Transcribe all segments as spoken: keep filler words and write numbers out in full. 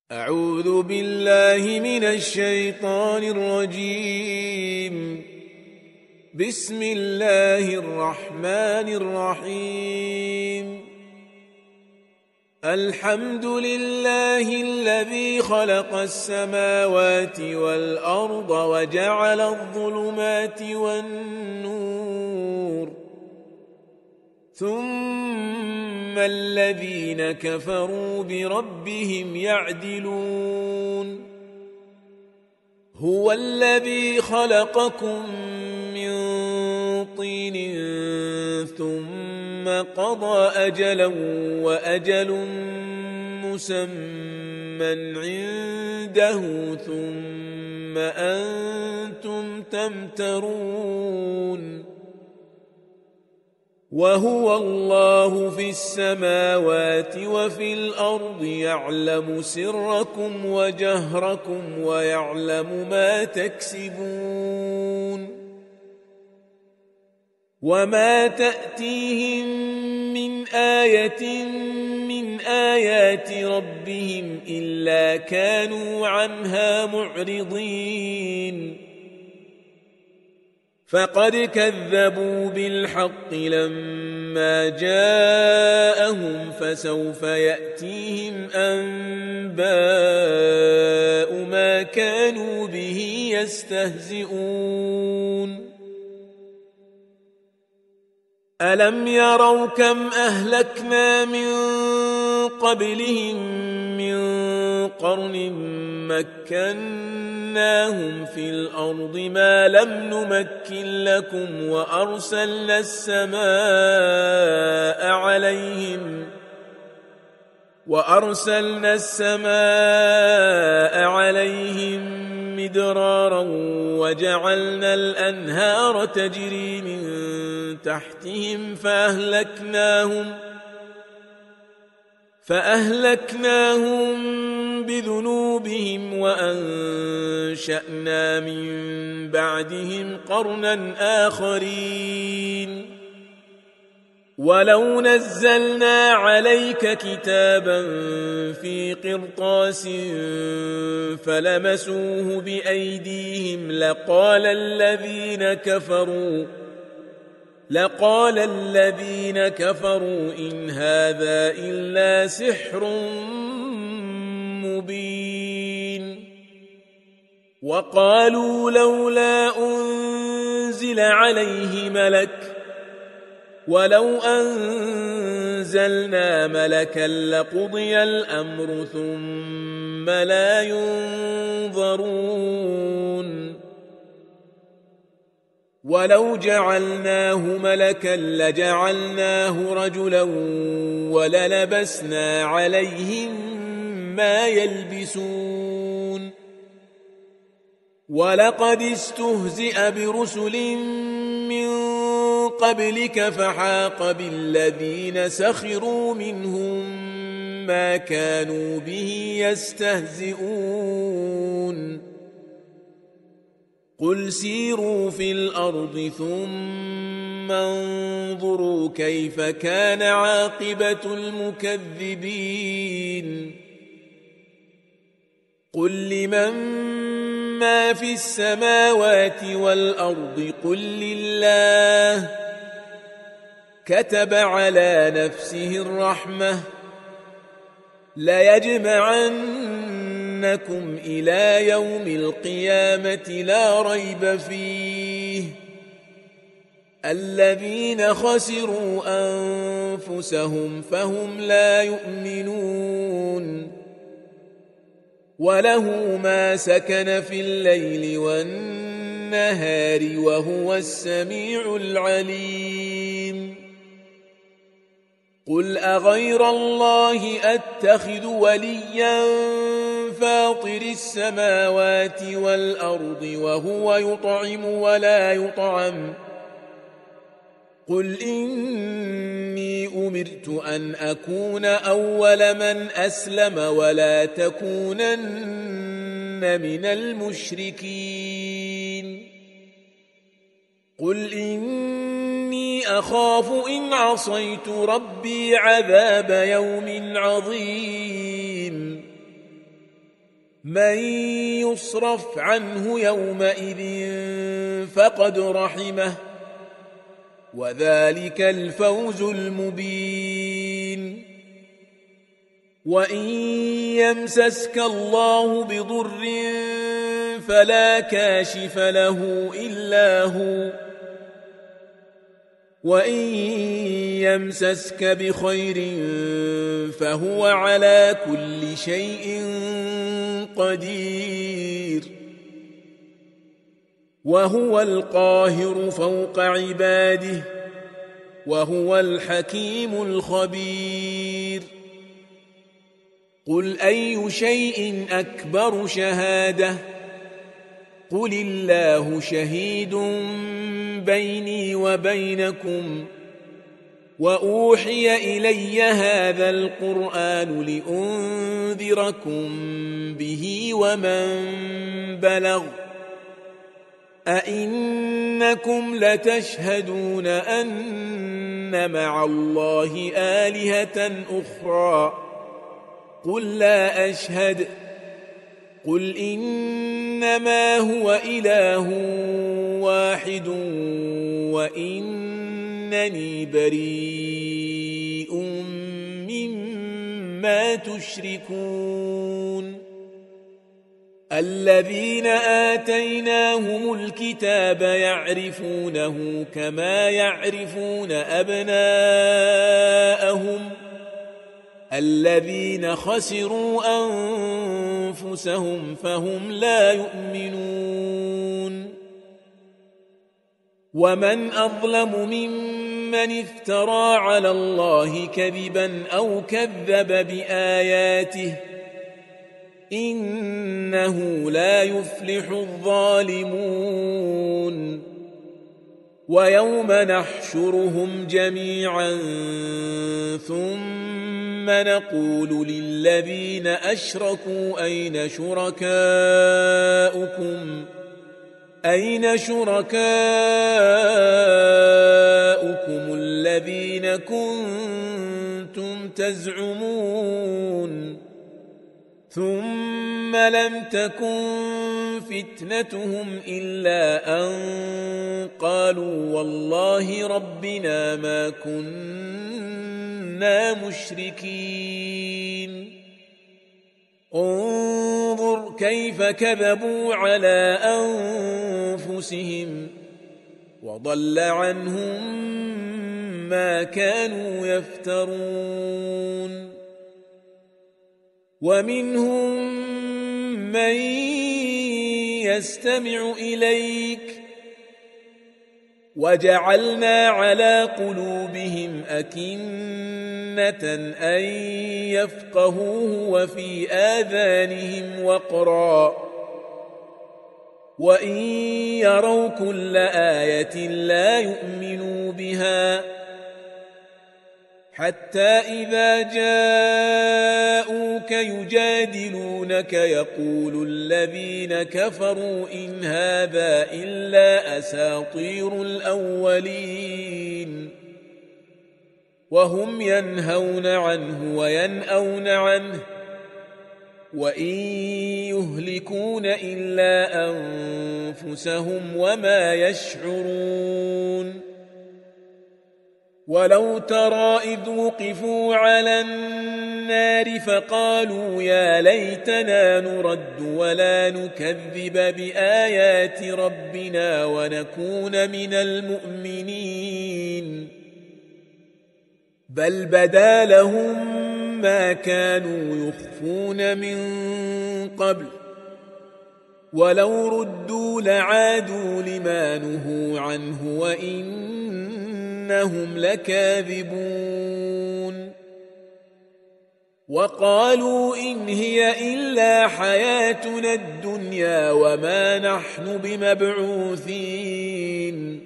أعوذ بالله من الشيطان الرجيم. بسم الله الرحمن الرحيم. الحمد لله الذي خلق السماوات والأرض وجعل الظلمات والنور، ثم الذين كفروا بربهم يعدلون. هو الذي خلقكم من طين ثم قضى أجلا وأجل مسمى عنده ثم أنتم تمترون. وهو الله في السماوات وفي الأرض يعلم سركم وجهركم ويعلم ما تكسبون. وما تأتيهم من آية من آيات ربهم إلا كانوا عنها معرضين. فقد كذبوا بالحق لما جاءهم، فسوف يأتيهم أنباء ما كانوا به يستهزئون. ألم يروا كم أهلكنا من قبلهم من قرن مكناهم في الأرض ما لم نمكن لكم، وأرسلنا السماء عليهم وأرسلنا السماء عليهم مدرارا وجعلنا الأنهار تجري من تحتهم فأهلكناهم فأهلكناهم بذنوبهم وأنشأنا من بعدهم قرنا آخرين. ولو نزلنا عليك كتابا في قرطاس فلمسوه بأيديهم لقال الذين كفروا لقال الذين كفروا إن هذا إلا سحر مبين. وقالوا لولا أنزل عليه ملك، ولو أنزلنا ملكا لقضي الأمر ثم لا ينظرون. ولو جعلناه ملكا لجعلناه رجلا وللبسنا عليهم ما يلبسون. ولقد استهزئ برسل من قبلك فحاق بالذين سخروا منهم ما كانوا به يستهزئون. قل سيروا في الأرض ثم انظروا كيف كان عاقبة المكذبين. قل لمن ما في السماوات والأرض قل لله. كتب على نفسه الرحمة ليجمعنكم إلى يوم القيامة لا ريب فيه. الذين خسروا أنفسهم فهم لا يؤمنون. وله ما سكن في الليل والنهار وهو السميع العليم. قل أغير الله أتخذ وليا فاطر السماوات والأرض وهو يطعم ولا يطعم. قل إني أمرت أن أكون أول من أسلم ولا تكونن من المشركين. قل إني أخاف إن عصيت ربي عذاب يوم عظيم. من يصرف عنه يومئذ فقد رحمه وذلك الفوز المبين وإن يمسسك الله بضر فلا كاشف له إلا هو وإن يمسسك بخير فهو على كل شيء قدير وهو القاهر فوق عباده وهو الحكيم الخبير قل أي شيء أكبر شهادة قل الله شهيد بيني وبينكم وأوحي إلي هذا القرآن لأنذركم به ومن بلغ أئنكم لتشهدون أن مع الله آلهة أخرى قل لا أشهد قل إنما هو إله واحد وإنني بريء مما تشركون الذين آتيناهم الكتاب يعرفونه كما يعرفون أبناءهم الذين خسروا أنفسهم فهم لا يؤمنون ومن أظلم ممن افترى على الله كذبا أو كذب بآياته إنه لا يفلح الظالمون ويوم نحشرهم جميعا ثم نقول للذين أشركوا أين شركاؤكم أين شركاؤكم الذين كنتم تزعمون ثم لم تكن فتنتهم إلا أن قالوا والله ربنا ما كنا مشركين انظر كيف كذبوا على أنفسهم وضل عنهم ما كانوا يفترون ومنهم من يستمع إليك وجعلنا على قلوبهم أكنة أن يفقهوه وفي آذانهم وقرا وإن يروا كل آية لا يؤمنوا بها حتى إذا جاءوك يجادلونك يقول الذين كفروا إن هذا إلا أساطير الأولين وهم ينهون عنه وينأون عنه وإن يهلكون إلا أنفسهم وما يشعرون ولو ترى إذ وقفوا على النار فقالوا يا ليتنا نرد ولا نكذب بآيات ربنا ونكون من المؤمنين بل بدا لهم ما كانوا يخفون من قبل ولو ردوا لعادوا لما نهوا عنه وإنهم لكاذبون وقالوا إن هي إلا حياتنا الدنيا وما نحن بمبعوثين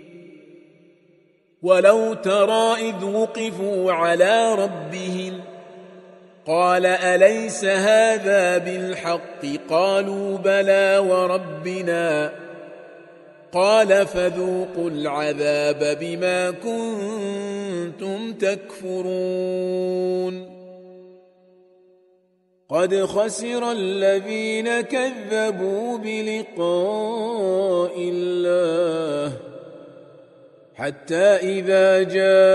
ولو ترى إذ وقفوا على ربهم قال أليس هذا بالحق قالوا بلى وربنا قال فذوقوا العذاب بما كنتم تكفرون قد خسر الذين كذبوا بلقاء الله حتى إذا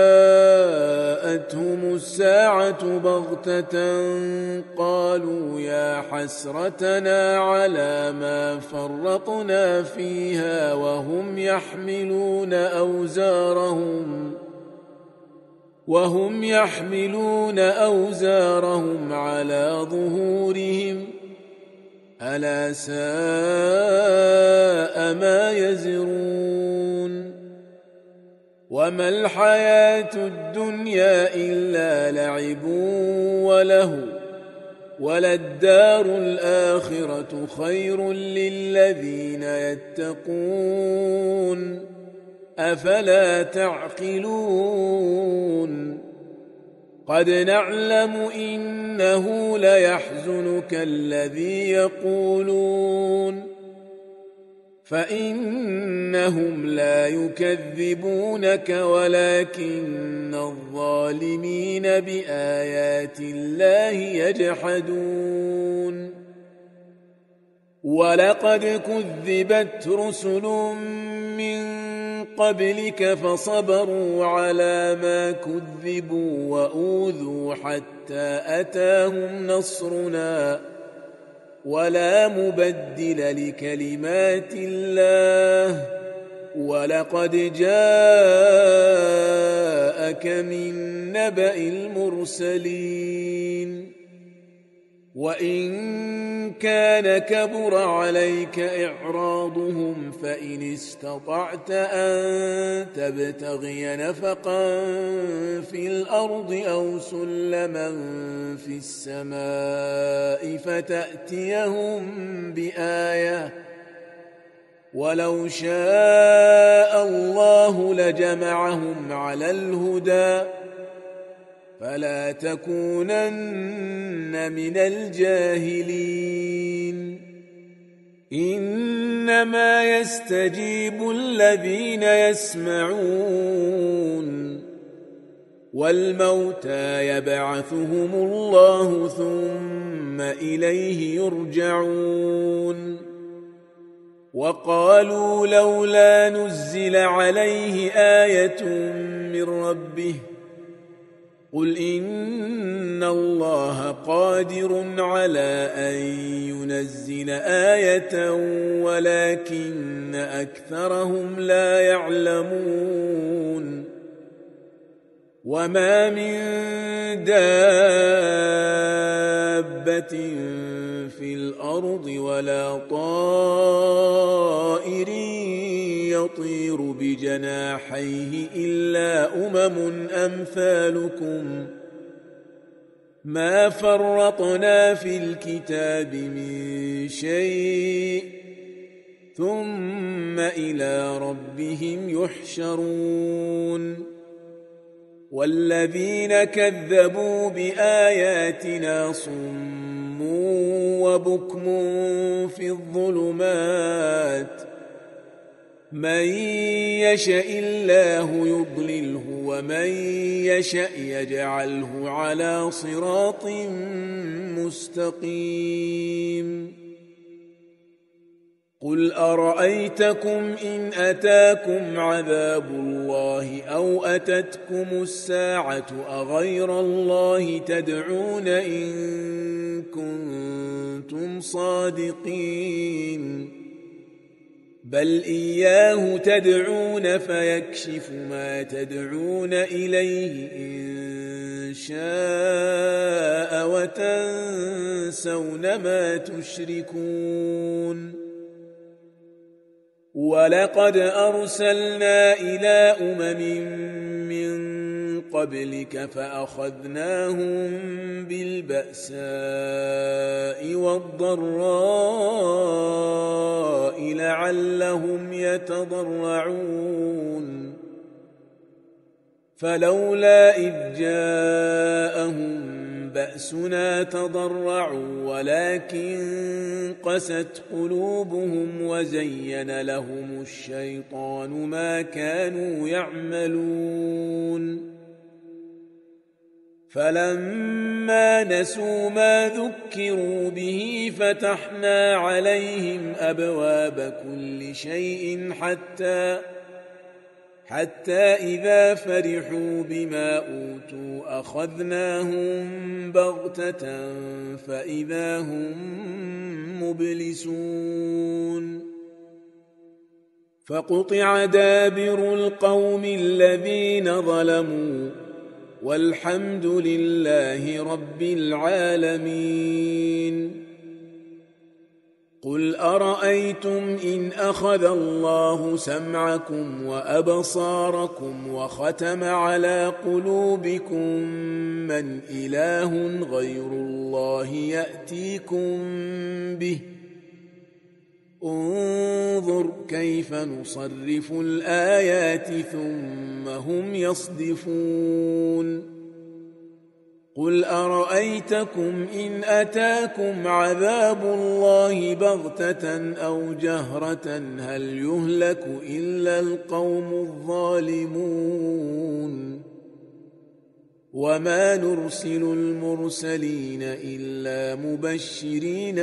جاءتهم الساعة بغتة قالوا يا حسرتنا على ما فرطنا فيها وهم يحملون أوزارهم وهم يحملون أوزارهم على ظهورهم ألا ساء ما يزرون وما الحياة الدنيا إلا لعب وله وللدار الآخرة خير للذين يتقون أفلا تعقلون قد نعلم إنه ليحزنك الذي يقولون فإنهم لا يكذبونك ولكن الظالمين بآيات الله يجحدون ولقد كذبت رسل من قبلك فصبروا على ما كذبوا وأوذوا حتى أتاهم نصرنا ولا مبدل لكلمات الله ولقد جاءك من نبأ المرسلين وإن كان كبر عليك إعراضهم فإن استطعت أن تبتغي نفقا في الأرض أو سلما في السماء فتأتيهم بآية ولو شاء الله لجمعهم على الهدى فلا تكونن من الجاهلين إنما يستجيب الذين يسمعون والموتى يبعثهم الله ثم إليه يرجعون وقالوا لولا نزل عليه آية من ربه قل إن الله قادر على أن ينزل آية ولكن أكثرهم لا يعلمون وما من دابة في الأرض ولا طائر يطير بجناحيه إلا أمم أمثالكم ما فرطنا في الكتاب من شيء ثم إلى ربهم يحشرون والذين كذبوا بآياتنا صم وبكم في الظلمات من يشاء الله يضلله ومن يشاء يجعله على صراط مستقيم قل أرأيتكم إن أتاكم عذاب الله أو أتتكم الساعة أغير الله تدعون إن كنتم صادقين بل إياه تدعون فيكشف ما تدعون إليه إن شاء وتنسون ما تشركون ولقد أرسلنا إلى أمم من قبلك فأخذناهم بالبأساء والضراء لعلهم يتضرعون فلولا إذ جاءهم بأسنا تضرعوا ولكن قست قلوبهم وزين لهم الشيطان ما كانوا يعملون فلما نسوا ما ذكروا به فتحنا عليهم أبواب كل شيء حتى حتى إذا فرحوا بما أوتوا أخذناهم بغتة فإذا هم مبلسون فقطع دابر القوم الذين ظلموا والحمد لله رب العالمين قل أرأيتم إن أخذ الله سمعكم وأبصاركم وختم على قلوبكم من إله غير الله يأتيكم به انظر كيف نصرف الآيات ثم هم يصدفون قل أرأيتكم إن أتاكم عذاب الله بغتة أو جهرة هل يهلك إلا القوم الظالمون وما نرسل المرسلين إلا مبشرين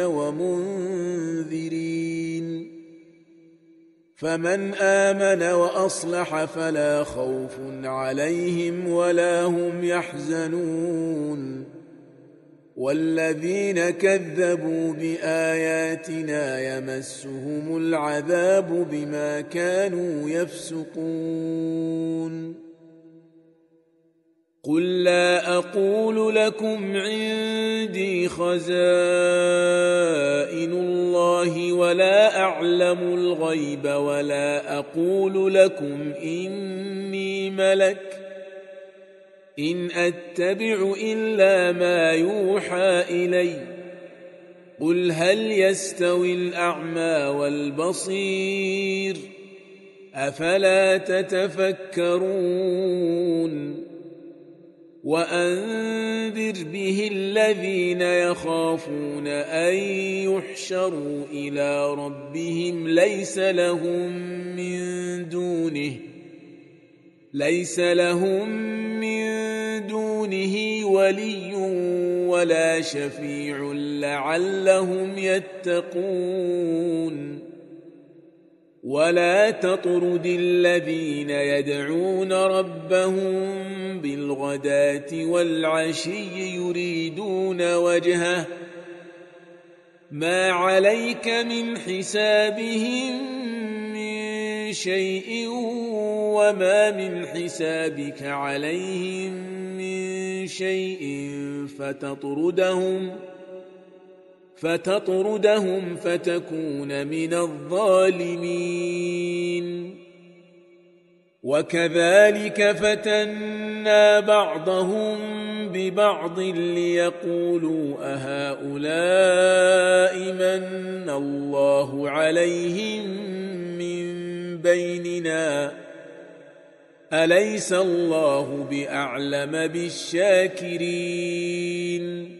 ومنذرين فمن آمن وأصلح فلا خوف عليهم ولا هم يحزنون والذين كذبوا بآياتنا يمسهم العذاب بما كانوا يفسقون قل لا أقول لكم عندي خزائن الله ولا أعلم الغيب ولا أقول لكم إني ملك إن أتبع إلا ما يوحى إلي قل هل يستوي الأعمى والبصير أفلا تتفكرون وأنذر به الذين يخافون أن يحشروا إلى ربهم ليس لهم من دونه ليس لهم من دونه ولي ولا شفيع لعلهم يتقون ولا تطرد الذين يدعون ربهم بالغداة والعشي يريدون وجهه ما عليك من حسابهم من شيء وما من حسابك عليهم من شيء فتطردهم فتطردهم فتكون من الظالمين وكذلك فتنا بعضهم ببعض ليقولوا أهؤلاء من الله عليهم من بيننا أليس الله بأعلم بالشاكرين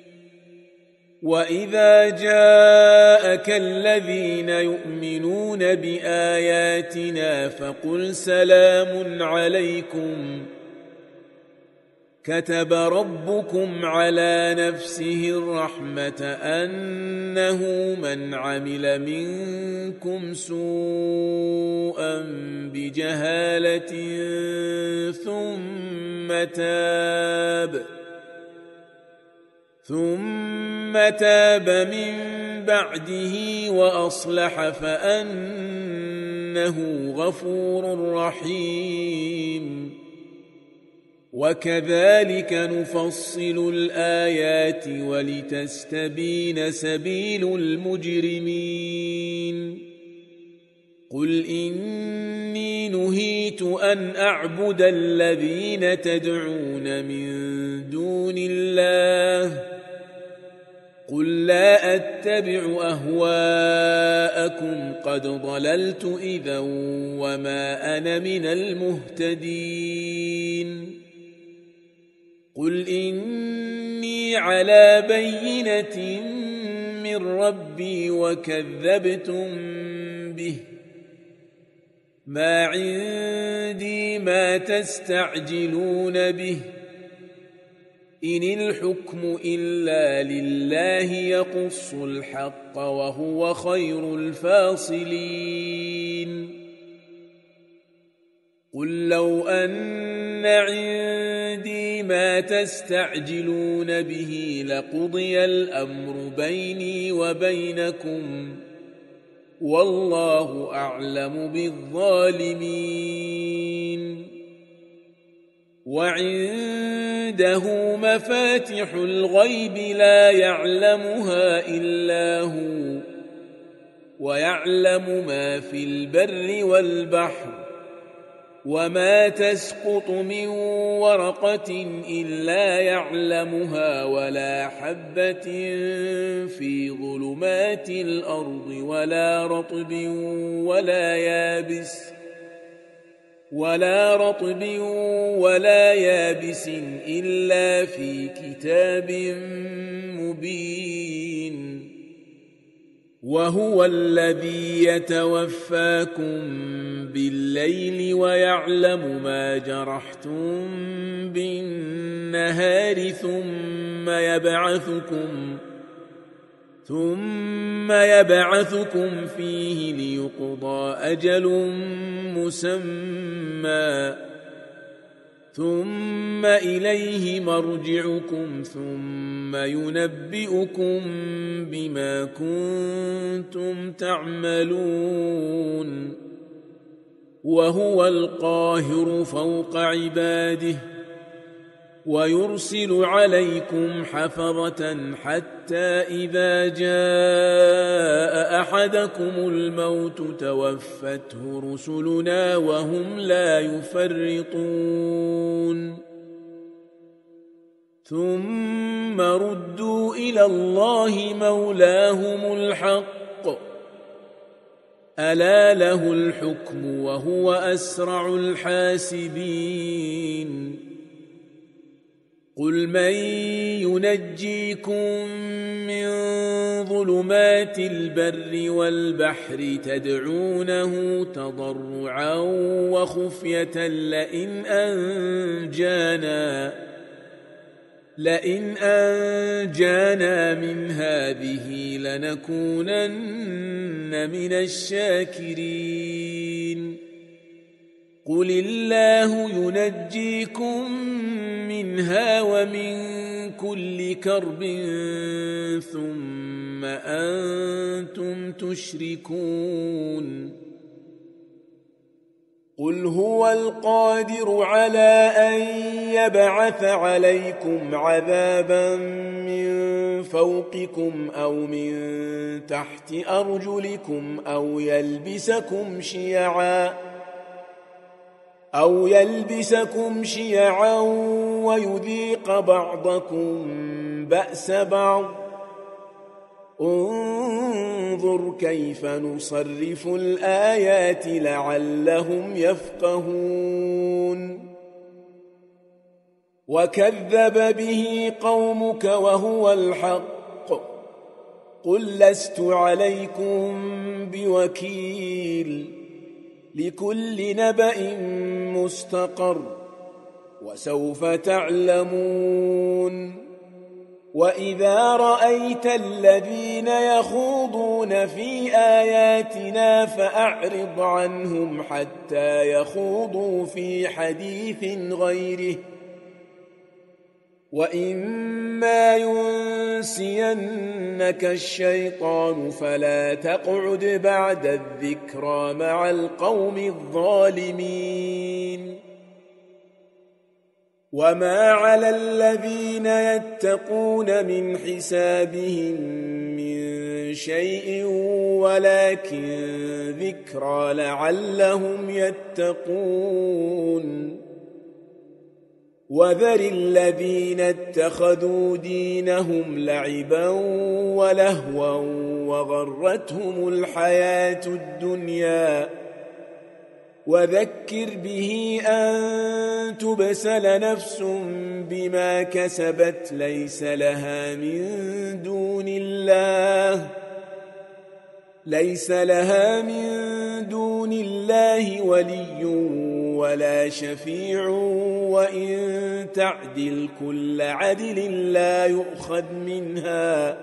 وإذا جاءك الذين يؤمنون بآياتنا فقل سلام عليكم كتب ربكم على نفسه الرحمة أنه من عمل منكم سوءا بجهالة ثم تاب ثم تاب من بعده وأصلح فأنه غفور رحيم وكذلك نفصل الآيات ولتستبين سبيل المجرمين قل إني نهيت أن أعبد الذين تدعون من دون الله قل لا أتبع أهواءكم قد ضللت إذا وما أنا من المهتدين قل إني على بينة من ربي وكذبتم به ما عندي ما تستعجلون به إن الحكم إلا لله يقص الحق وهو خير الفاصلين قل لو أن عندي ما تستعجلون به لقضي الأمر بيني وبينكم والله أعلم بالظالمين وعنده مفاتح الغيب لا يعلمها إلا هو ويعلم ما في البر والبحر وما تسقط من ورقة إلا يعلمها ولا حبة في ظلمات الأرض ولا رطب ولا يابس ولا رطب ولا يابس إلا في كتاب مبين وهو الذي يتوفاكم بالليل ويعلم ما جرحتم بالنهار ثم يبعثكم ثم يبعثكم فيه ليقضى أجل مسمى ثم إليه مرجعكم ثم ينبئكم بما كنتم تعملون وهو القاهر فوق عباده ويرسل عليكم حفظة حتى إذا جاء أحدكم الموت توفته رسلنا وهم لا يفرطون ثم ردوا إلى الله مولاهم الحق ألا له الحكم وهو أسرع الحاسبين قل من ينجيكم من ظلمات البر والبحر تدعونه تضرعا وخفية لئن أنجانا لئن أنجانا من هذه لنكونن من الشاكرين قل الله ينجيكم منها ومن كل كرب ثم أنتم تشركون قل هو القادر على أن يبعث عليكم عذابا من فوقكم أو من تحت أرجلكم أو يلبسكم شيعا أو يلبسكم شيعا ويذيق بعضكم بأس بعض انظر كيف نصرف الآيات لعلهم يفقهون وكذب به قومك وهو الحق قل لست عليكم بوكيل لكل نبأ مستقر وسوف تعلمون وإذا رأيت الذين يخوضون في آياتنا فأعرض عنهم حتى يخوضوا في حديث غيره وإما ينسينك الشيطان فلا تقعد بعد الذكرى مع القوم الظالمين وما على الذين يتقون من حسابهم من شيء ولكن ذكرى لعلهم يتقون وذر الذين اتخذوا دينهم لعبا ولهوا وغرتهم الحياة الدنيا وذكر به أن تبسل نفس بما كسبت ليس لها من دون الله ليس لها من دون الله ولي ولا شفيع وإن تعدل كل عدل لا يؤخذ منها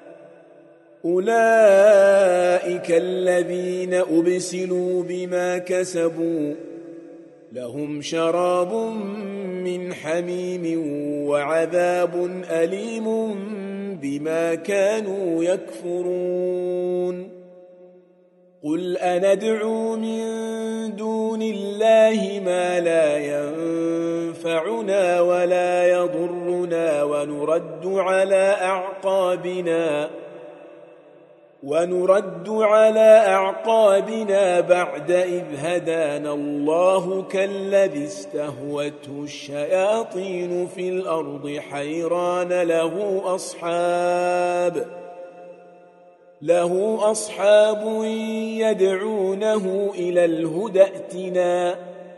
أولئك الذين أبسلوا بما كسبوا لهم شراب من حميم وعذاب أليم بما كانوا يكفرون قل أندعو من دون الله ما لا ينفعنا ولا يضرنا ونرد على أعقابنا ونرد على أعقابنا بعد إذ هدانا الله كالذي استهوته الشياطين في الأرض حيران له أصحاب له أصحاب يدعونه إلى الهدى ائتنا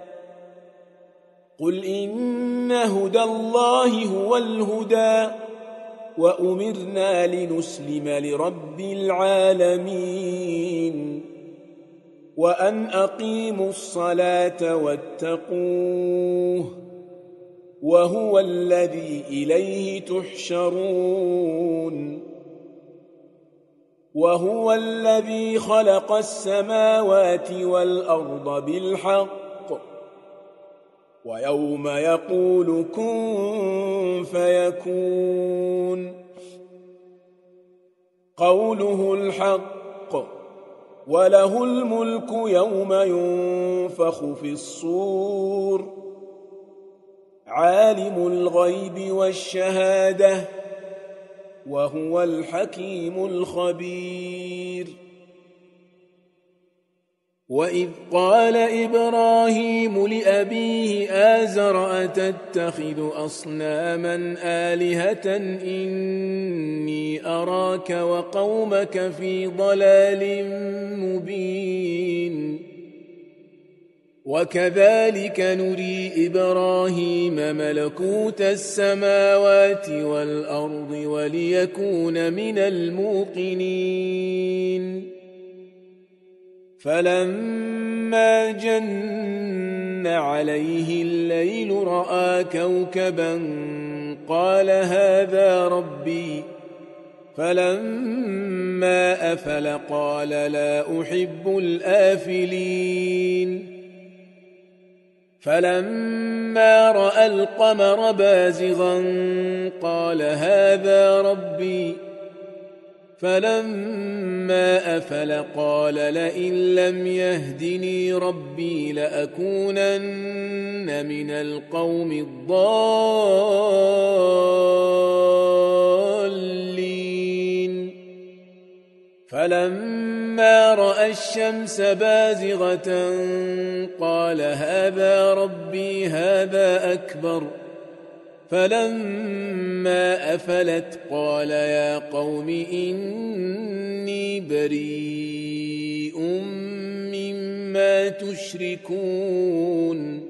قل إن هدى الله هو الهدى وأمرنا لنسلم لرب العالمين وأن أقيموا الصلاة واتقوه وهو الذي إليه تحشرون وهو الذي خلق السماوات والأرض بالحق ويوم يقول كن فيكون قوله الحق وله الملك يوم ينفخ في الصور عالم الغيب والشهادة وهو الحكيم الخبير وإذ قال إبراهيم لأبيه آزر أتتخذ أصناما آلهة إني أراك وقومك في ضلال مبين وكذلك نري إبراهيم ملكوت السماوات والأرض وليكون من الموقنين فلما جن عليه الليل رأى كوكبا قال هذا ربي فلما أفل قال لا أحب الآفلين فلما رأى القمر بازغا قال هذا ربي فلما أفل قال لئن لم يهدني ربي لأكونن من القوم الضالين فلما رأى الشمس بازغة قال هذا ربي هذا أكبر فلما أفلت قال يا قوم إني بريء مما تشركون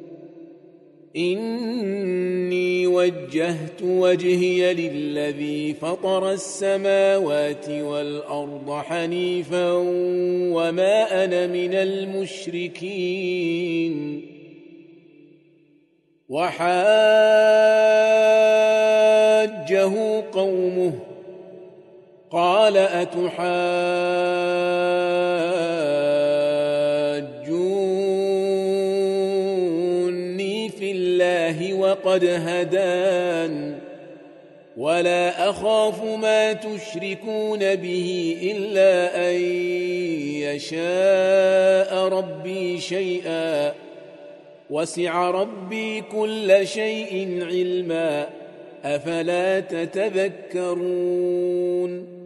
إني وجهت وجهي للذي فطر السماوات والأرض حنيفا وما أنا من المشركين وحاجه قومه قال أتحاجوني في الله وقد هدان ولا أخاف ما تشركون به إلا أن يشاء ربي شيئا وسع ربي كل شيء علما أفلا تتذكرون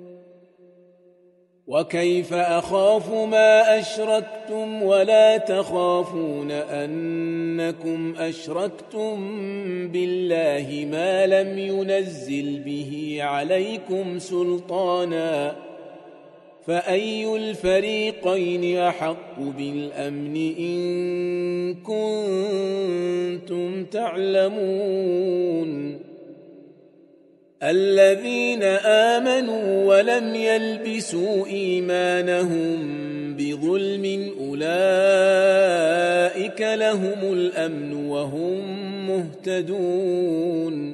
وكيف أخاف ما أشركتم ولا تخافون أنكم أشركتم بالله ما لم ينزل به عليكم سلطانا فأي الفريقين أحق بالأمن إن كنتم تعلمون الذين آمنوا ولم يلبسوا إيمانهم بظلم أولئك لهم لهم الأمن وهم مهتدون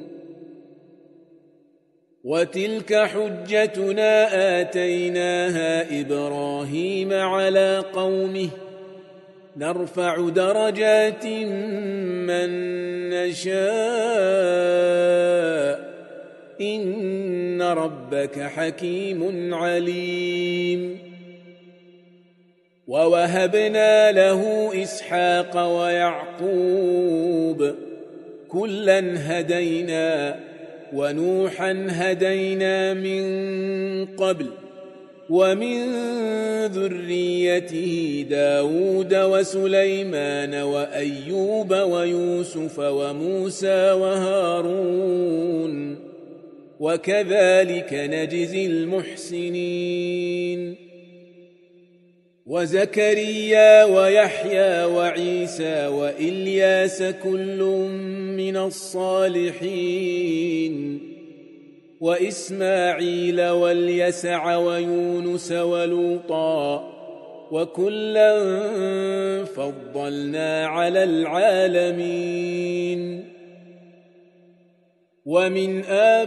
وتلك حجتنا آتيناها إبراهيم على قومه نرفع درجات من نشاء إن ربك حكيم عليم ووهبنا له إسحاق ويعقوب كلا هدينا ونوحا هدينا من قبل ومن ذريته داود وسليمان وأيوب ويوسف وموسى وهارون وكذلك نجزي المحسنين وزكريا ويحيى وعيسى وإلياس كل من الصالحين وإسماعيل واليسع ويونس ولوطا وكلا فضلنا على العالمين ومن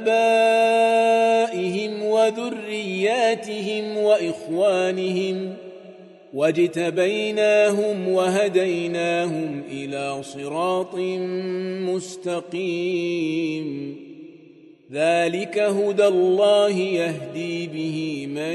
آبائهم وذرياتهم وإخوانهم واجتبيناهم وهديناهم إلى صراط مستقيم ذلك هدى الله يهدي به من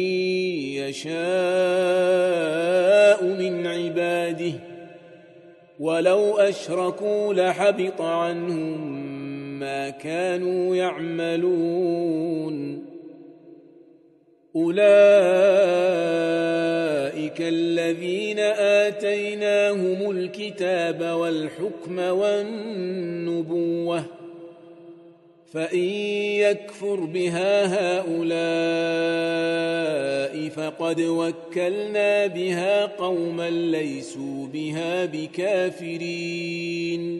يشاء من عباده ولو أشركوا لحبط عنهم ما كانوا يعملون أولئك الذين آتيناهم الكتاب والحكم والنبوة فإن يكفر بها هؤلاء فقد وكلنا بها قوما ليسوا بها بكافرين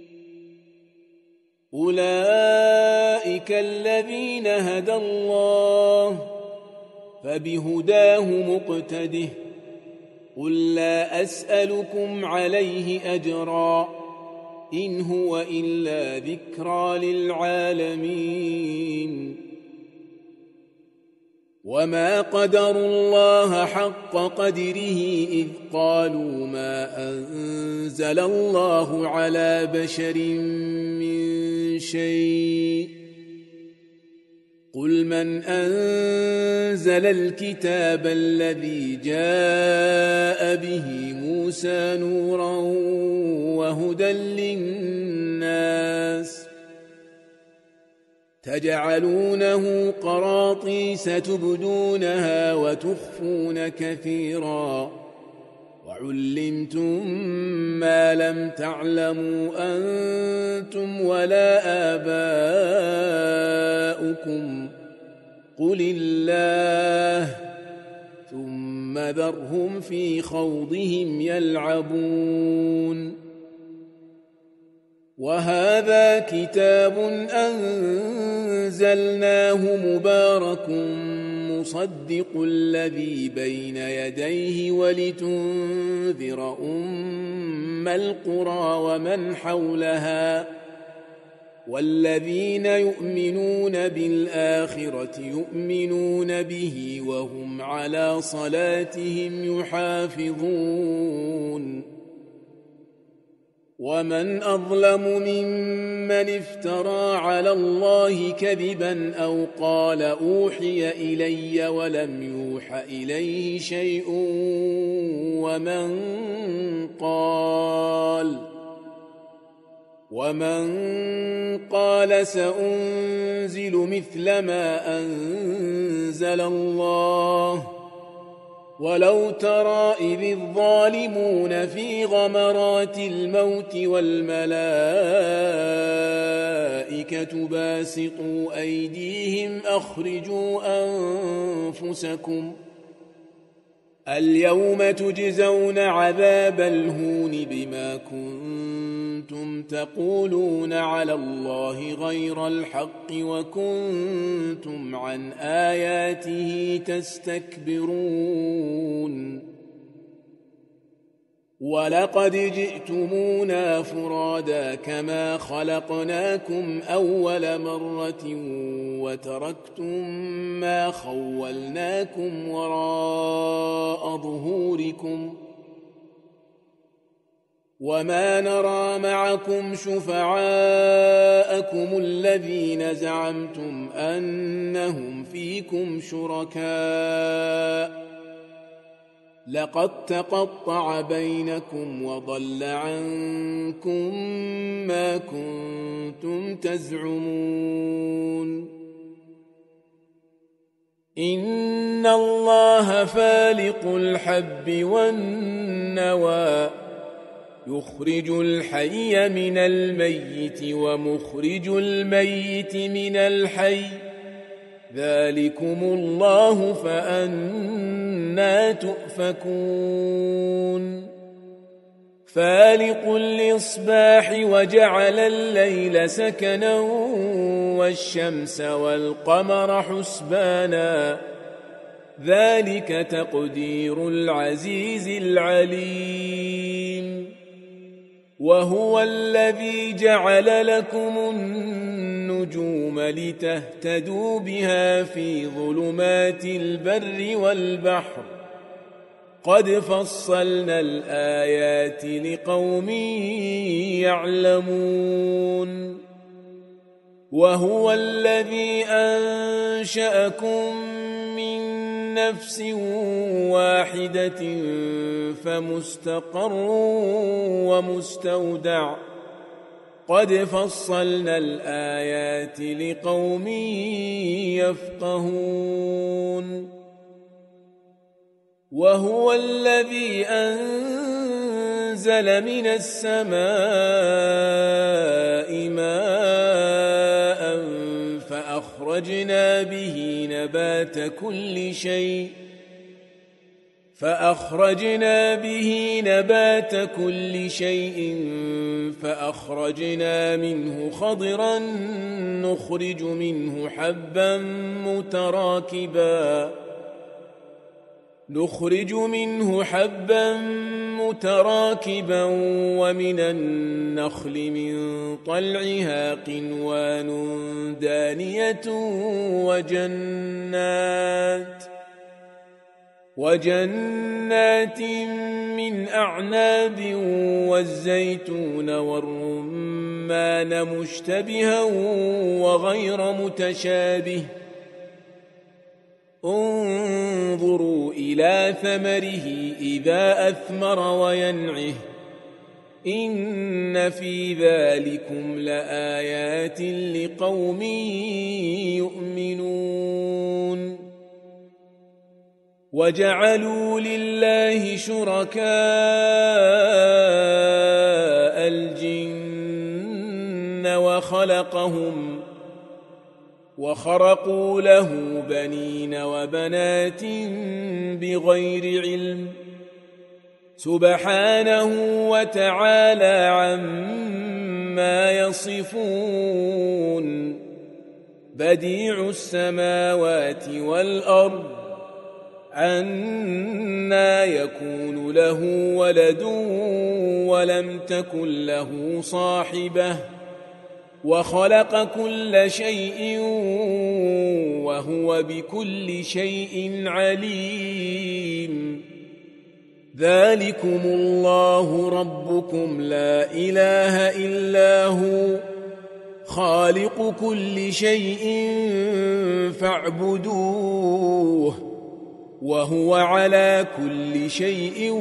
أولئك الذين هدى الله فبهداه مقتده قل لا أسألكم عليه أجرا إن هو إلا ذكرى للعالمين وما قدروا الله حق قدره إذ قالوا ما أنزل الله على بشر من شيء قل من أنزل الكتاب الذي جاء به موسى نورا وهدى للناس تجعلونه قراطيس تبدونها وتخفون كثيرا وعلمتم ما لم تعلموا أنتم ولا آباؤكم قل الله ثم ذرهم في خوضهم يلعبون وهذا كتاب أنزلناه مبارك مصدق الذي بين يديه ولتنذر أم القرى ومن حولها والذين يؤمنون بالآخرة يؤمنون به وهم على صلاتهم يحافظون ومن أظلم ممن افترى على الله كذبا أو قال أوحي إلي ولم يوح إليه شيء ومن قال ومن قال سأنزل مثل ما أنزل الله ولو ترى إذ الظالمون في غمرات الموت والملائكة باسطوا أيديهم أخرجوا أنفسكم اليوم تجزون عذاب الهون بما كنتم تقولون على الله غير الحق وكنتم عن آياته تستكبرون ولقد جئتمونا فرادا كما خلقناكم أول مرة وتركتم ما خولناكم وراء ظهوركم وما نرى معكم شفعاءكم الذين زعمتم أنهم فيكم شركاء لقد تقطع بينكم وضل عنكم ما كنتم تزعمون إن الله فالق الحب والنوى يخرج الحي من الميت ومخرج الميت من الحي ذلكم الله فأنى تؤفكون فالق الإصباح وجعل الليل سكنا والشمس والقمر حسبانا ذلك تقدير العزيز العليم وهو الذي جعل لكم النجوم لتهتدوا بها في ظلمات البر والبحر قد فصلنا الآيات لقوم يعلمون وهو الذي أنشأكم من نفس واحدة فمستقر ومستودع قد فصلنا الآيات لقوم يفقهون وهو الذي أنزل من السماء ماء فأخرجنا به نبات كل شيء فأخرجنا به نبات كل شيء فأخرجنا منه خضرا نخرج منه حبا متراكبا نخرج منه حبا متراكبا ومن النخل من طلعها قنوان دانية وجنات وجنات من أعناب والزيتون والرمان مشتبها وغير متشابه انظروا إلى ثمره إذا أثمر وينعه إن في ذلكم لآيات لقوم يؤمنون وجعلوا لله شركاء الجن وخلقهم وخرقوا له بنين وبنات بغير علم سبحانه وتعالى عما يصفون بديع السماوات والأرض أنى يكون له ولد ولم تكن له صاحبة وخلق كل شيء وهو بكل شيء عليم ذلكم الله ربكم لا إله إلا هو خالق كل شيء فاعبدوه وهو على كل شيء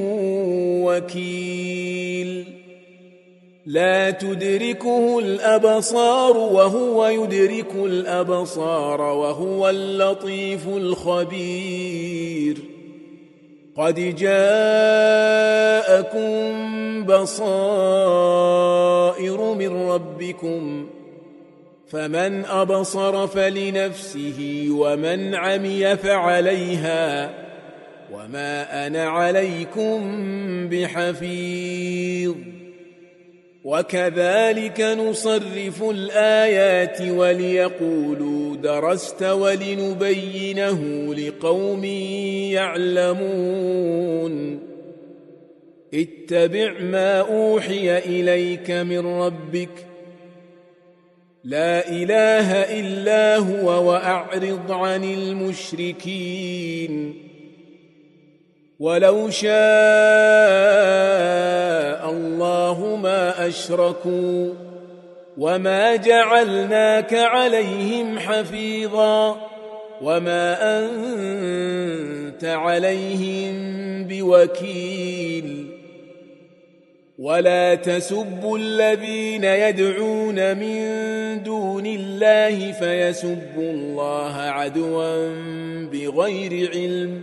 وكيل لا تدركه الأبصار وهو يدرك الأبصار وهو اللطيف الخبير قد جاءكم بصائر من ربكم فمن أبصر فلنفسه ومن عمي فعليها وما أنا عليكم بحفيظ وكذلك نصرف الآيات وليقولوا درست ولنبينه لقوم يعلمون اتبع ما أوحي إليك من ربك لا إله إلا هو وأعرض عن المشركين ولو شاء الله ما أشركوا وما جعلناك عليهم حفيظا وما أنت عليهم بوكيل ولا تسبوا الذين يدعون من دون الله فيسبوا الله عدوا بغير علم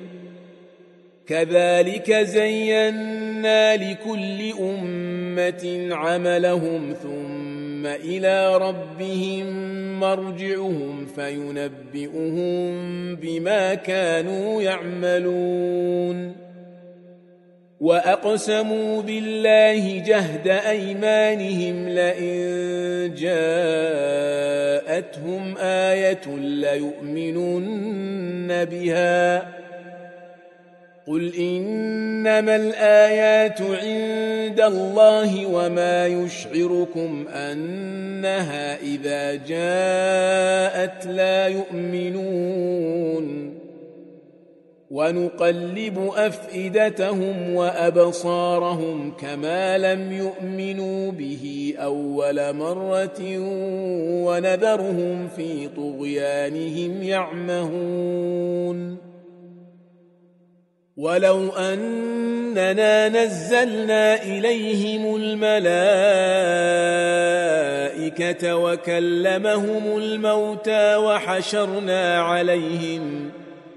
كذلك زينا لكل أمة عملهم ثم إلى ربهم مرجعهم فينبئهم بما كانوا يعملون وأقسموا بالله جهد أيمانهم لئن جاءتهم آية ليؤمنن بها قل إنما الآيات عند الله وما يشعركم أنها إذا جاءت لا يؤمنون ونقلب أفئدتهم وأبصارهم كما لم يؤمنوا به أول مرة ونذرهم في طغيانهم يعمهون ولو أننا نزلنا إليهم الملائكة وكلمهم الموتى وحشرنا عليهم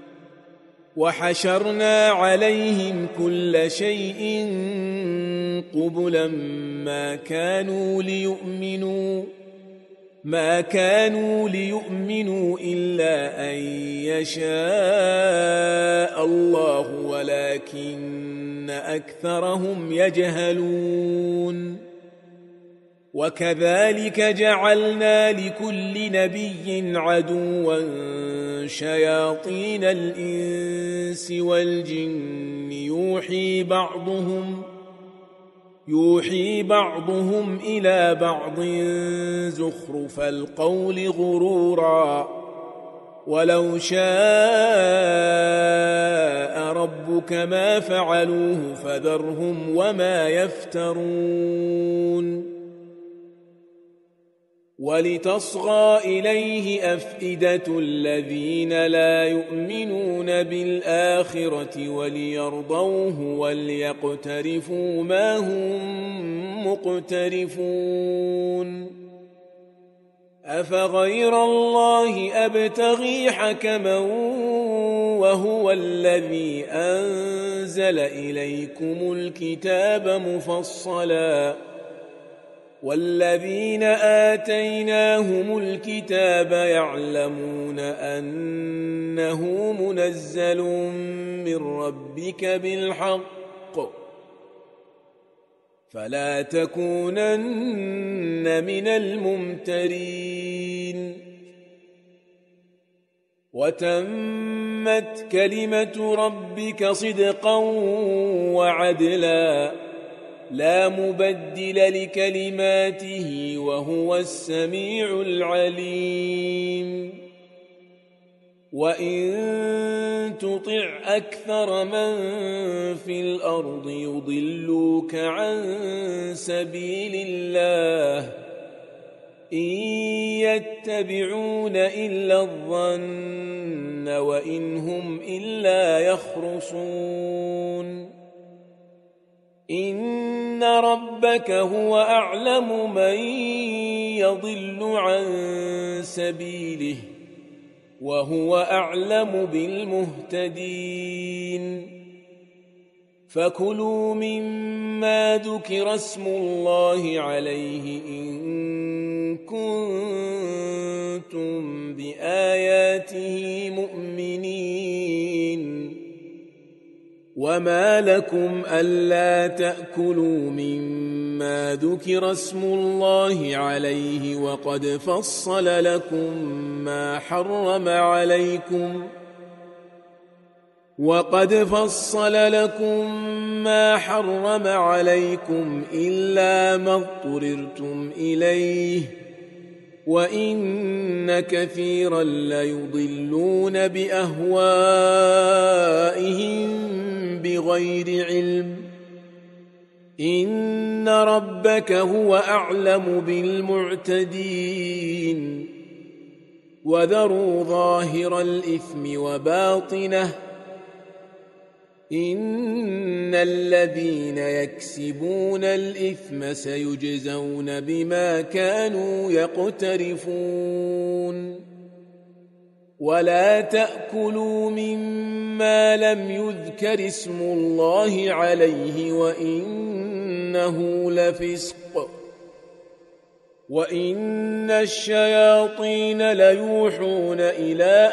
وحشرنا عليهم كل شيء قبلا ما كانوا ليؤمنوا ما كانوا ليؤمنوا إلا أن يشاء الله ولكن أكثرهم يجهلون وكذلك جعلنا لكل نبي عدوا شياطين الإنس والجن يوحي بعضهم يوحي بعضهم إلى بعض زخرف القول غرورا ولو شاء ربك ما فعلوه فذرهم وما يفترون ولتصغى إليه أفئدة الذين لا يؤمنون بالآخرة وليرضوه وليقترفوا ما هم مقترفون أفغير الله أبتغي حكما وهو الذي أنزل إليكم الكتاب مفصلا والذين آتيناهم الكتاب يعلمون أنه منزل من ربك بالحق فلا تكونن من الممترين وتمت كلمة ربك صدقا وعدلا لا مبدل لكلماته وهو السميع العليم وإن تطع أكثر من في الأرض يضلوك عن سبيل الله إن يتبعون إلا الظن وإن هم إلا يخرصون إن ربك هو أعلم من يضل عن سبيله وهو أعلم بالمهتدين فكلوا مما ذكر اسم الله عليه إن كنتم بآياته مؤمنين وما لكم ألا تأكلوا مما ذكر اسم الله عليه وقد فصل لكم ما حرم عليكم وقد فصل لكم ما حرم عليكم إلا ما اضطررتم إليه وإن كثيرا ليضلون بأهوائهم بغير علم إن ربك هو أعلم بالمعتدين وذروا ظاهر الإثم وباطنه إن الذين يكسبون الإثم سيجزون بما كانوا يقترفون ولا تأكلوا مما لم يذكر اسم الله عليه وإنه لفسق وإن الشياطين ليوحون إلى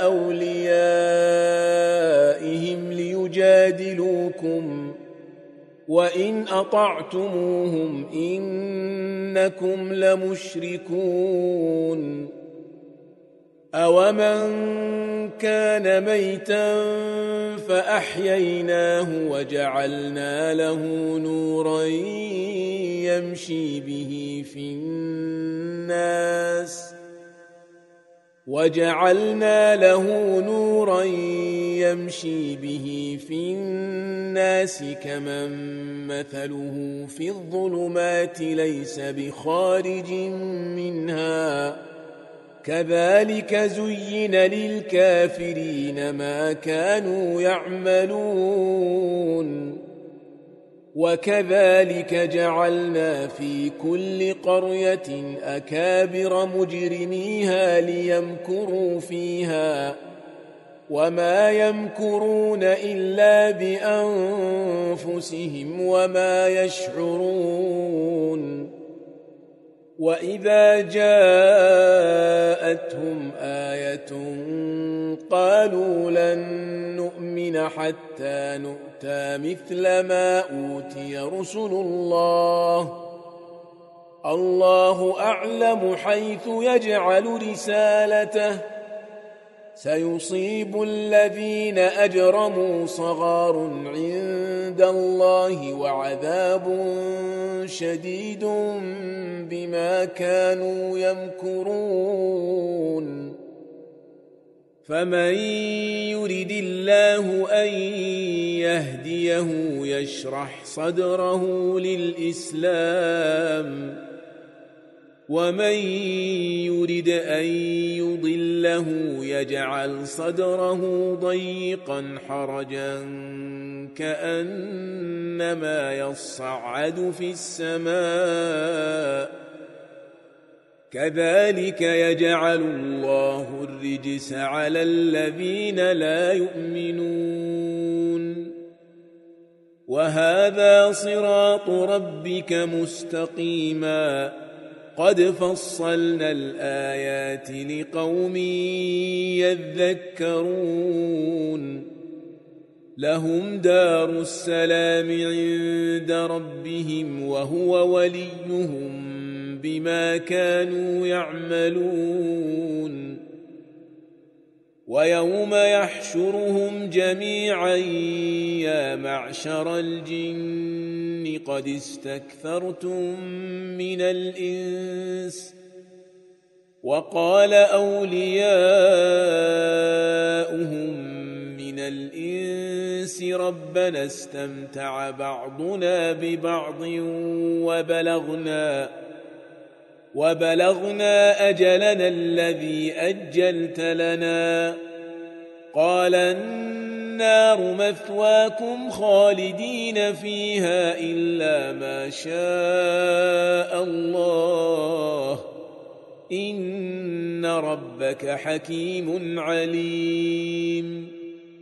أوليائهم ليجادلوكم وإن أطعتموهم إنكم لمشركون أومن كان ميتا فأحييناه وجعلنا له نورا يمشي به في الناس وجعلنا له نورا يمشي به في الناس كمن مثله في الظلمات ليس بخارج منها كذلك زين للكافرين ما كانوا يعملون وكذلك جعلنا في كل قرية أكابر مجرميها ليمكروا فيها وما يمكرون إلا بأنفسهم وما يشعرون وإذا جاءتهم آية قالوا لن نؤمن حتى نؤتى مثل ما أوتي رسل الله الله أعلم حيث يجعل رسالته سيصيب الذين أجرموا صغار عند الله وعذاب شديد بما كانوا يمكرون فمن يرد الله أن يهديه يشرح صدره للإسلام ومن يرد أن يضله يجعل صدره ضيقا حرجا كأنما يصعد في السماء كذلك يجعل الله الرجس على الذين لا يؤمنون وهذا صراط ربك مستقيما قد فصلنا الآيات لقوم يذكرون لهم دار السلام عند ربهم وهو وليهم بما كانوا يعملون ويوم يحشرهم جميعا يا معشر الجن قد استكثرتم من الإنس وقال أولياؤهم من الإنس ربنا استمتع بعضنا ببعض وبلغنا وبلغنا أجلنا الذي أجلت لنا قال النار مثواكم خالدين فيها إلا ما شاء الله إن ربك حكيم عليم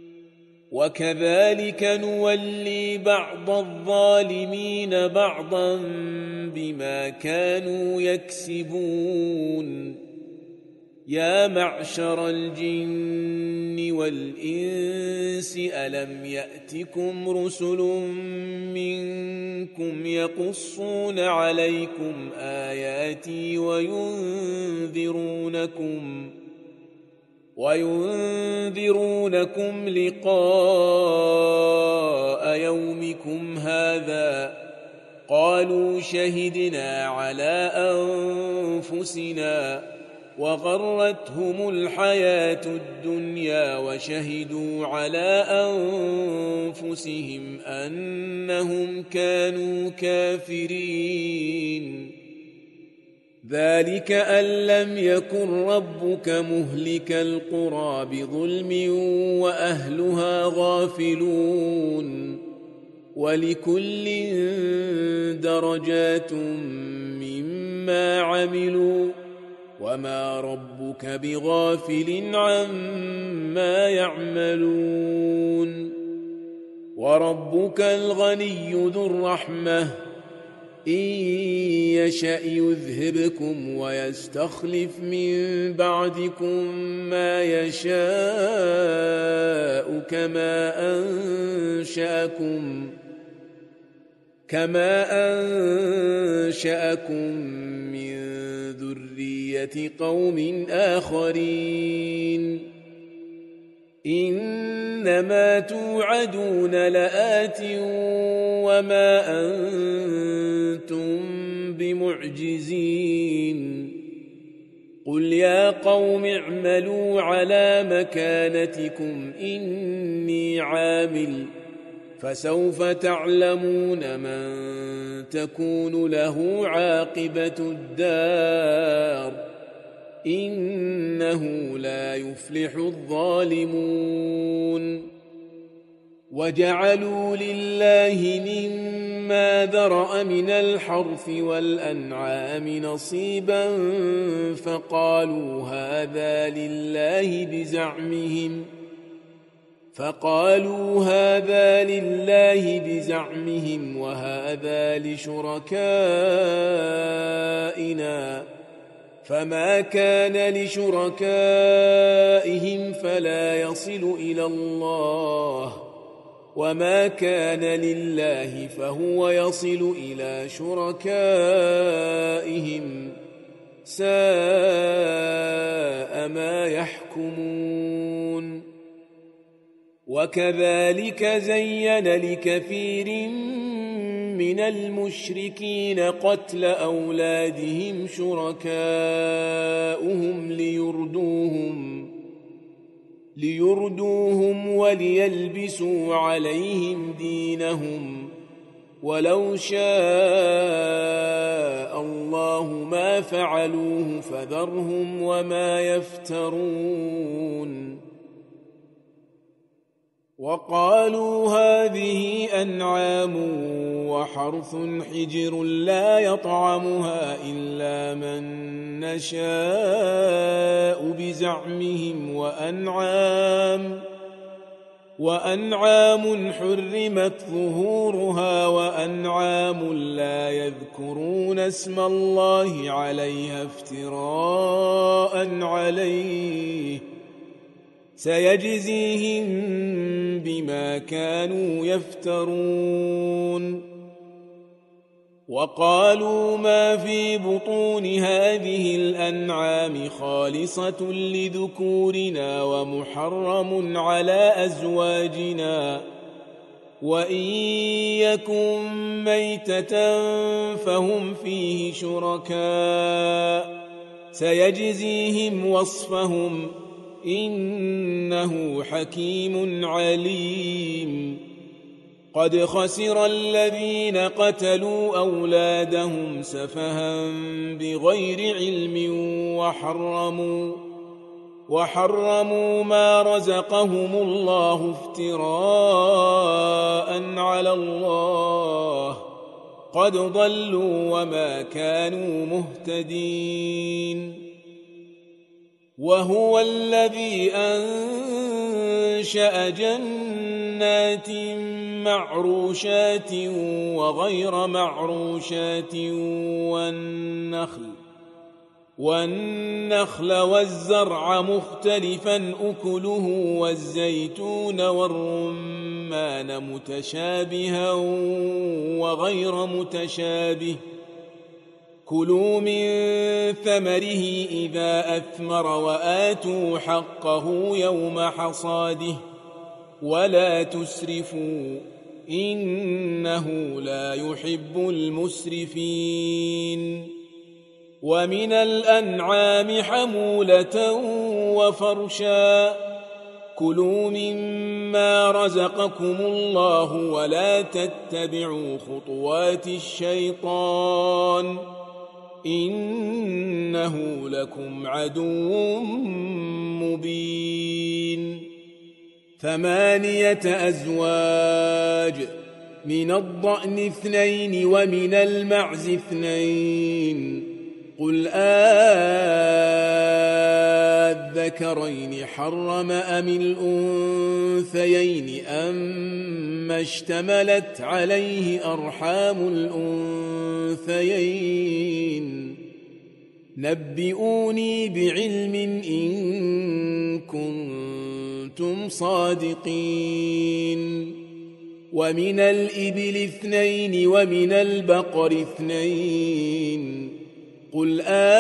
وكذلك نولي بعض الظالمين بعضا بما كانوا يكسبون يا معشر الجن والإنس ألم يأتكم رسل منكم يقصون عليكم آياتي وينذرونكم وينذرونكم لقاء يومكم هذا قالوا شهدنا على أنفسنا وغرتهم الحياة الدنيا وشهدوا على أنفسهم أنهم كانوا كافرين ذلك أن لم يكن ربك مهلك القرى بظلم وأهلها غافلون ولكل درجات مما عملوا وما ربك بغافل عما يعملون وربك الغني ذو الرحمة إن يشأ يذهبكم ويستخلف من بعدكم ما يشاء كما أنشأكم كما أنشأكم من ذرية قوم آخرين إنما توعدون لآت وما أنتم بمعجزين قل يا قوم اعملوا على مكانتكم إني عامل فسوف تعلمون من تكون له عاقبة الدار إنه لا يفلح الظالمون وجعلوا لله مما ذرأ من الحرث والأنعام نصيبا فقالوا هذا لله بزعمهم فقالوا هذا لله بزعمهم وهذا لشركائنا فما كان لشركائهم فلا يصل إلى الله وما كان لله فهو يصل إلى شركائهم ساء ما يحكمون وكذلك زين لكثير من المشركين قتل أولادهم شركاؤهم ليردوهم ليردوهم وليلبسوا عليهم دينهم ولو شاء الله ما فعلوه فذرهم وما يفترون وقالوا هذه أنعام وحرث حجر لا يطعمها إلا من نشاء بزعمهم وأنعام وأنعام حرمت ظهورها وأنعام لا يذكرون اسم الله عليها افتراء عليه سيجزيهم بما كانوا يفترون وقالوا ما في بطون هذه الأنعام خالصة لذكورنا ومحرم على أزواجنا وإن يكن ميتة فهم فيه شركاء سيجزيهم وصفهم إنه حكيم عليم قد خسر الذين قتلوا أولادهم سفها بغير علم وحرموا وحرموا ما رزقهم الله افتراء على الله قد ضلوا وما كانوا مهتدين وهو الذي أنشأ جنات معروشات وغير معروشات والنخل والنخل والزرع مختلفا أكله والزيتون والرمان متشابها وغير متشابه كلوا من ثمره إذا أثمر وآتوا حقه يوم حصاده ولا تسرفوا إنه لا يحب المسرفين ومن الأنعام حمولة وفرشا كلوا مما رزقكم الله ولا تتبعوا خطوات الشيطان إنه لكم عدو مبين ثمانية أزواج من الضأن اثنين ومن المعز اثنين قل آذكرين حرم أم الأنثيين أما اشتملت عليه أرحام الأنثيين نبئوني بعلم إن كنتم صادقين ومن الإبل اثنين ومن البقر اثنين قل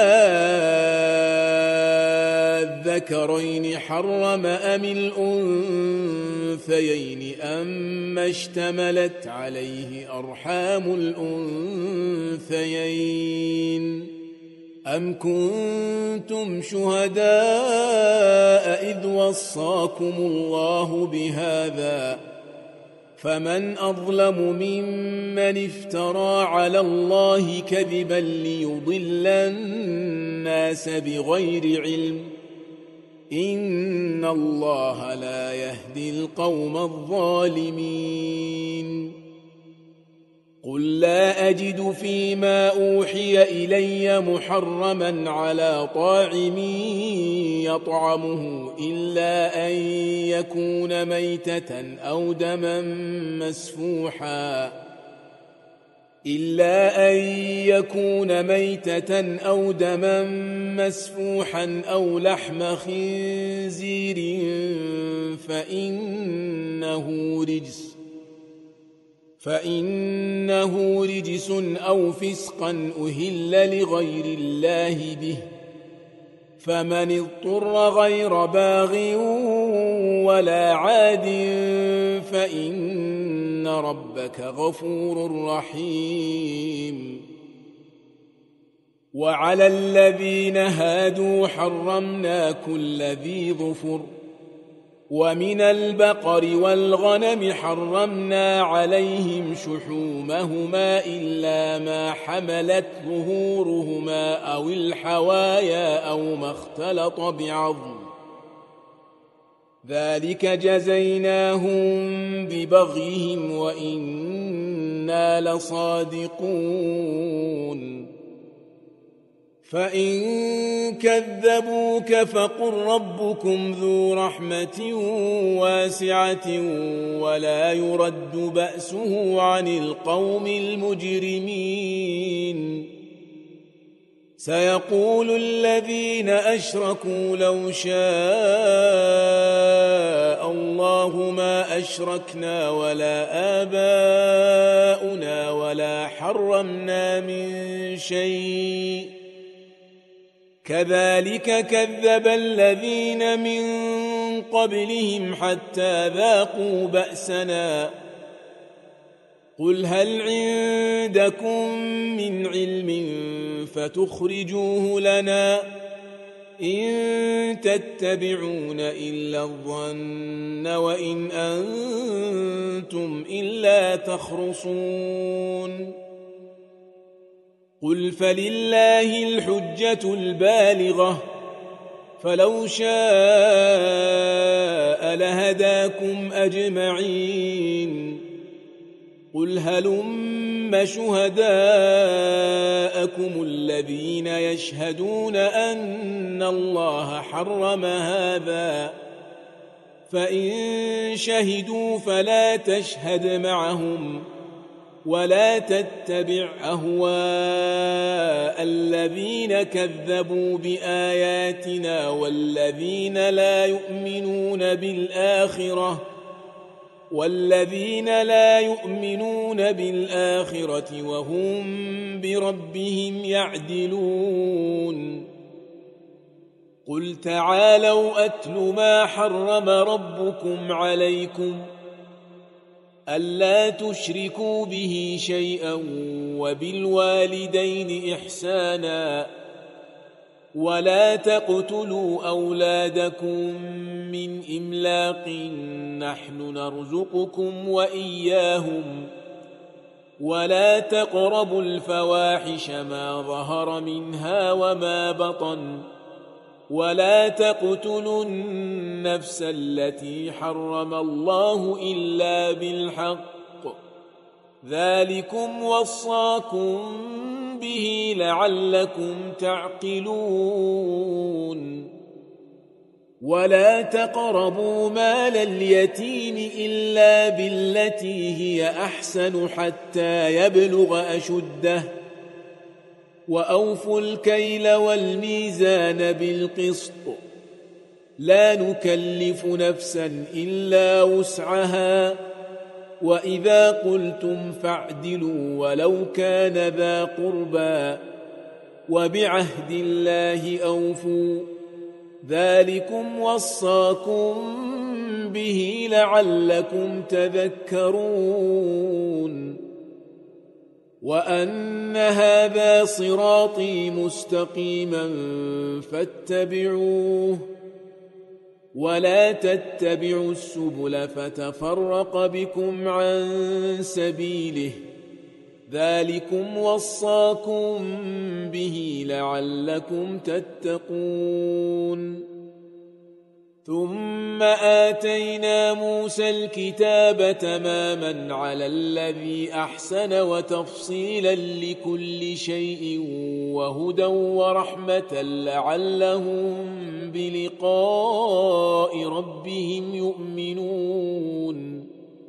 آذكرين حرم أم الأنثيين أما اشتملت عليه أرحام الأنثيين أم كنتم شهداء إذ وصاكم الله بهذا فمن أظلم ممن افترى على الله كذبا ليضل الناس بغير علم إن الله لا يهدي القوم الظالمين قل لا أجد فيما أوحي إلي محرما على طاعم يطعمه إلا أن يكون ميتة أو دما مسفوحا إلا أن يكون ميتة أو دما مسفوحا أو لحم خنزير فإنه رجس فإنه رجس أو فسقا أهل لغير الله به فمن اضطر غير باغ ولا عاد فإن ربك غفور رحيم وعلى الذين هادوا حرمنا كل ذي ظفر ومن البقر والغنم حرمنا عليهم شحومهما إلا ما حملت ظهورهما أو الحوايا أو ما اختلط بعظم ذلك جزيناهم ببغيهم وإنا لصادقون فإن كذبوك فقل ربكم ذو رحمة واسعة ولا يرد بأسه عن القوم المجرمين سيقول الذين أشركوا لو شاء الله ما أشركنا ولا آباؤنا ولا حرمنا من شيء كذلك كذب الذين من قبلهم حتى ذاقوا بأسنا قل هل عندكم من علم فتخرجوه لنا إن تتبعون إلا الظن وإن أنتم إلا تخرصون قل فلله الحجة البالغة فلو شاء لهداكم أجمعين قل هلم شهداءكم الذين يشهدون أن الله حرم هذا فإن شهدوا فلا تشهد معهم ولا تتبع أهواء الذين كذبوا بآياتنا والذين لا يؤمنون بالآخرة والذين لا يؤمنون بالآخرة وهم بربهم يعدلون قل تعالوا أتل ما حرم ربكم عليكم ألا تشركوا به شيئا وبالوالدين إحسانا ولا تقتلوا أولادكم من إملاق نحن نرزقكم وإياهم ولا تقربوا الفواحش ما ظهر منها وما بطن ولا تقتلوا النفس التي حرم الله إلا بالحق ذلكم وصاكم به لعلكم تعقلون ولا تقربوا مال اليتيم إلا بالتي هي أحسن حتى يبلغ أشده وأوفوا الكيل والميزان بالقسط لا نكلف نفسا إلا وسعها وإذا قلتم فاعدلوا ولو كان ذا قربى وبعهد الله أوفوا ذلكم وصاكم به لعلكم تذكرون وأن هذا صراطي مستقيما فاتبعوه ولا تتبعوا السبل فتفرق بكم عن سبيله ذلكم وصاكم به لعلكم تتقون ثم آتينا موسى الكتاب تماما على الذي أحسن وتفصيلا لكل شيء وهدى ورحمة لعلهم بلقاء ربهم يؤمنون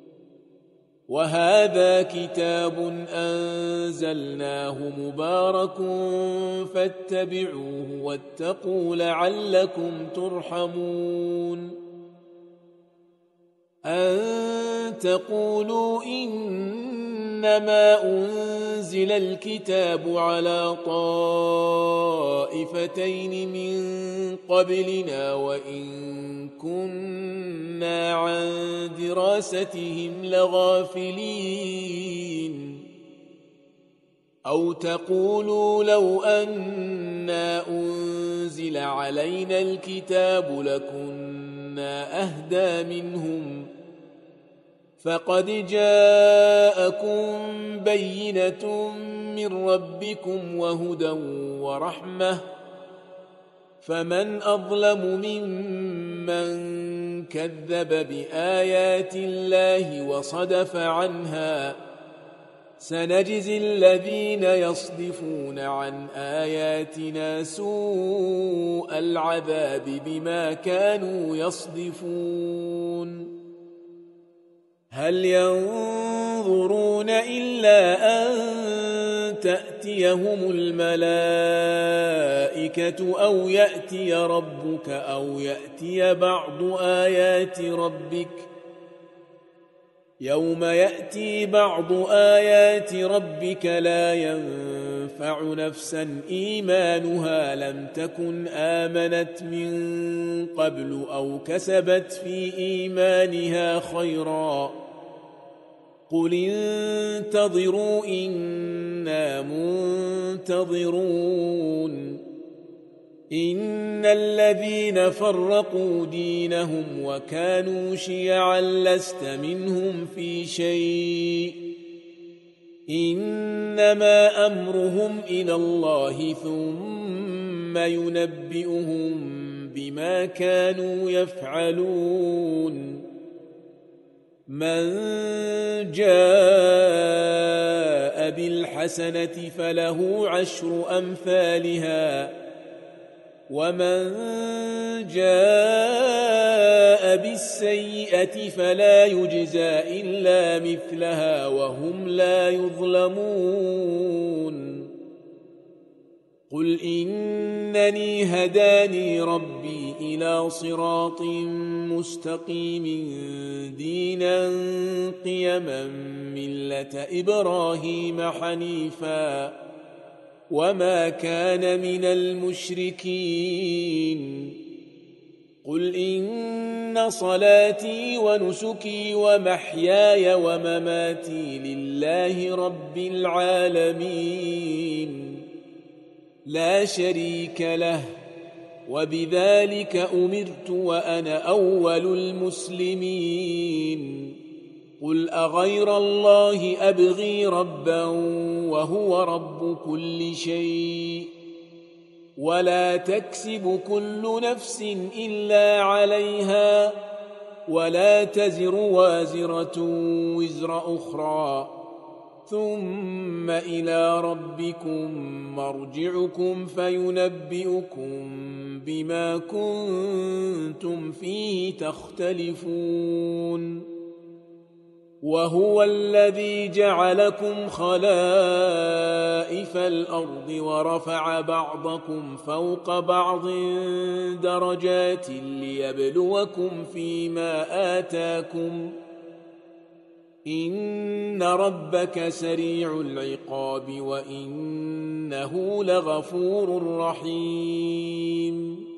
وهذا كتاب أنزلناه مبارك فاتبعوه واتقوا لعلكم ترحمون أن تقولوا إنما أنزل الكتاب على طائفتين من قبلنا وإن كنا عن دراستهم لغافلين أو تقولوا لو أنا أنزل علينا الكتاب لكنا أهدى منهم فقد جاءكم بينة من ربكم وهدى ورحمة فمن أظلم ممن كذب بآيات الله وصدف عنها سنجزي الذين يصدفون عن آياتنا سوء العذاب بما كانوا يصدفون هل ينظرون إلا أن تأتيهم الملائكة أو يأتي ربك أو يأتي بعض آيات ربك يوم يأتي بعض آيات ربك لا ينفع نفسا إيمانها لم تكن آمنت من قبل أو كسبت في إيمانها خيرا قل انتظروا إنا منتظرون إن الذين فرقوا دينهم وكانوا شيعا لست منهم في شيء إنما أمرهم إلى الله ثم ينبئهم بما كانوا يفعلون من جاء بالحسنة فله عشر أمثالها ومن جاء بالسيئة فلا يجزى إلا مثلها وهم لا يظلمون قل إنني هداني ربي إلى صراط مستقيم دينا قيما ملة إبراهيم حنيفا وما كان من المشركين قل إن صلاتي ونسكي ومحياي ومماتي لله رب العالمين لا شريك له وبذلك أمرت وأنا أول المسلمين قل أغير الله أبغي ربا وهو رب كل شيء ولا تكسب كل نفس إلا عليها ولا تزر وازرة وزر أخرى ثم إلى ربكم مرجعكم فينبئكم بما كنتم فيه تختلفون وهو الذي جعلكم خلائف الأرض ورفع بعضكم فوق بعض درجات ليبلوكم فيما آتاكم إن ربك سريع العقاب وإنه لغفور رحيم